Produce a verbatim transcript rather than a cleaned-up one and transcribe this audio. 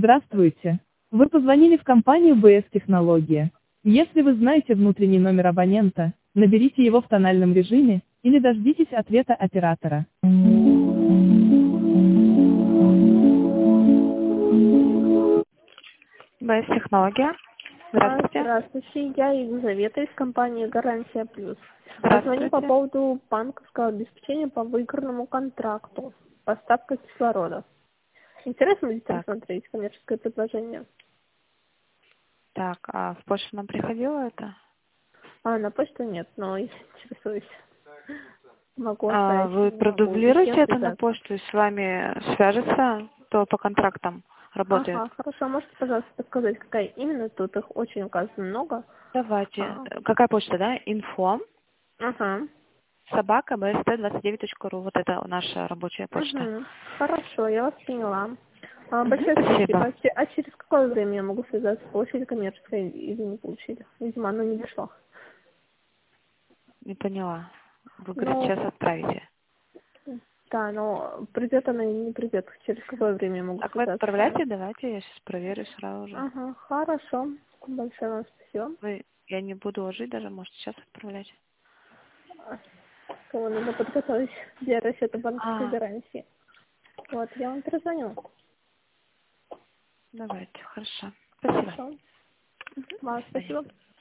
Здравствуйте. Вы позвонили в компанию бэ эс Технология. Если вы знаете внутренний номер абонента, наберите его в тональном режиме, или дождитесь ответа оператора. бэ эс Технология. А, Здравствуйте. Здравствуйте, я Елизавета из компании «Гарантия Плюс». Я звоню по Здравствуйте. поводу банковского обеспечения по выигранному контракту. Поставка кислорода. Интересно будет Так, рассмотреть коммерческое предложение? так, а в почту нам приходило это? А, на почту нет, но если интересуюсь. Могу А, оставить, вы могу и с продублируете кем это на связаться. почту и с вами свяжется, кто по контрактам работает? Ага, хорошо. Можете, пожалуйста, подсказать, какая именно? Тут их очень указано много. Давайте. А, Какая почта, да? Инфо ага. собака бэ эс тэ двадцать девять точка ру. Вот это наша рабочая почта. Угу. Хорошо, я вас поняла. А, Мгм, большое спасибо. спасибо. А че- а через какое время я могу связаться? Получили коммерческое или не получили? Видимо, оно не дошло. Не поняла. Вы, говорите, Ну, сейчас отправите. да, но придет она или не придет. Через какое время я могу Так, вы связаться с вами? отправляйте, давайте, я сейчас проверю сразу же. Ага, хорошо. Большое вам спасибо. Вы, я не буду ложить даже, может, сейчас отправлять. А, Кого надо подготовить для расчета банковской А, гарантии. Вот, я вам перезвоню. давайте, хорошо. Спасибо. Хорошо. Мгм, Вам до свидания. спасибо.